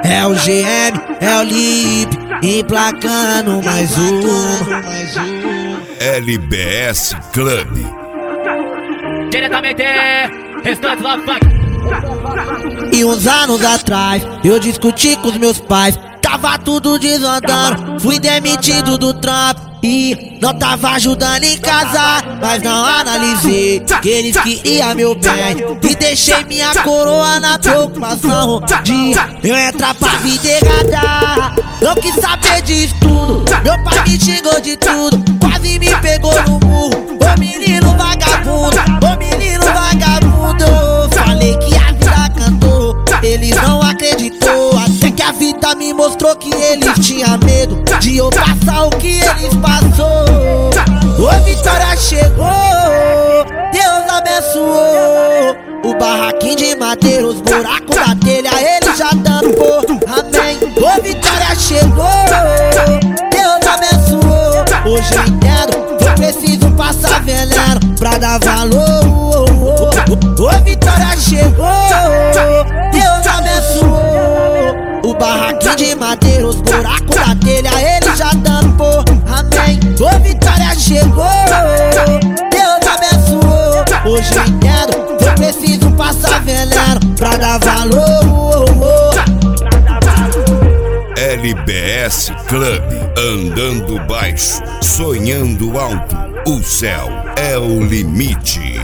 É o GM, é o Lip, emplacando mais uma. LBS Club. Diretamente, Restante Love Funk. E uns anos atrás, eu discuti com os meus pais. Tava tudo desandando, fui demitido do trampo e não tava ajudando em casa. Mas não analisei que eles queriam meu bem e deixei minha coroa na preocupação de eu entrar pra vida errada. Não quis saber disso tudo, meu pai me xingou de tudo, quase me pegou no murro. Ô menino vagabundo, ô menino vagabundo. Falei que a vida cantou, eles não acreditou. Até que a vida me mostrou que eles tinham medo de eu passar o que eles passou. Ô vitória chegou, Deus abençoou. O barraquinho de madeira, os buracos da telha, ele já tampou. Amém. Ô vitória chegou, Deus abençoou. Hoje eu entendo, eu preciso passar veneno pra dar valor. Ô vitória chegou, Deus abençoou. O barraquinho de madeira, os buracos da telha, ele já tampou. Amém. Ô vitória chegou, Deus abençoou. Hoje eu entendo, eu preciso passar veneno pra dar valor. LBS Club, andando baixo, sonhando alto, o céu é o limite.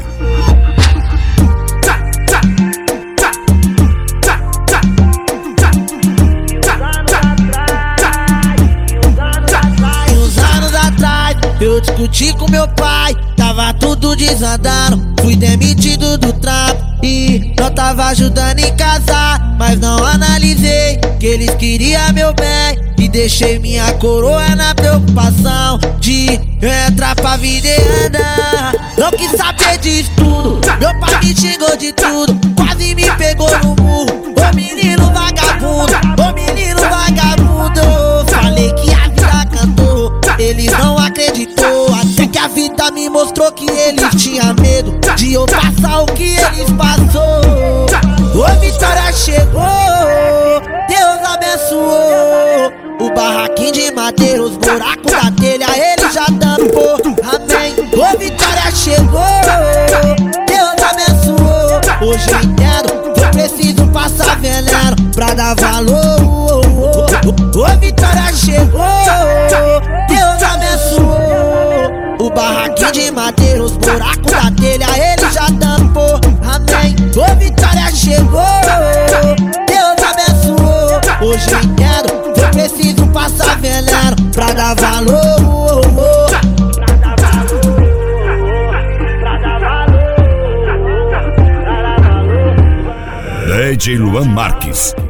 Eu discuti com meu pai, tava tudo desandando, fui demitido do trampo e não tava ajudando em casa. Mas não analisei que eles queriam meu bem e deixei minha coroa na preocupação de eu entrar pra vida e andar. Não quis saber disso tudo, meu pai me xingou de tudo, quase me pegou no murro. Ô menino vagabundo, ô menino vagabundo. Falei que a vida cantou, eles não acreditou. Até que a vida me mostrou que eles tinham medo de eu passar o que eles passou. Ô vitória chegou, Deus abençoou. O barraquinho de madeira, os buracos da telha, ele já tampou. Amém. Ô vitória chegou, Deus abençoou. Hoje eu entendo, eu preciso passar veneno pra dar valor. Ô vitória chegou, Deus abençoou. O barraquinho de madeira, os buracos da telha, ele já tampou. Amém. Ô vitória chegou, Deus abençoou. Hoje eu entendo, eu preciso passar veneno pra dar valor. DJ Luan Marques.